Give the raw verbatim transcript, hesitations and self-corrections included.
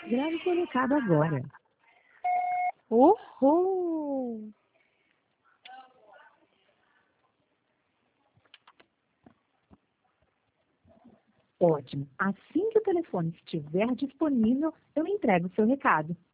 Grave seu recado agora. Uhul! Ótimo. Assim que o telefone estiver disponível, eu entrego o seu recado.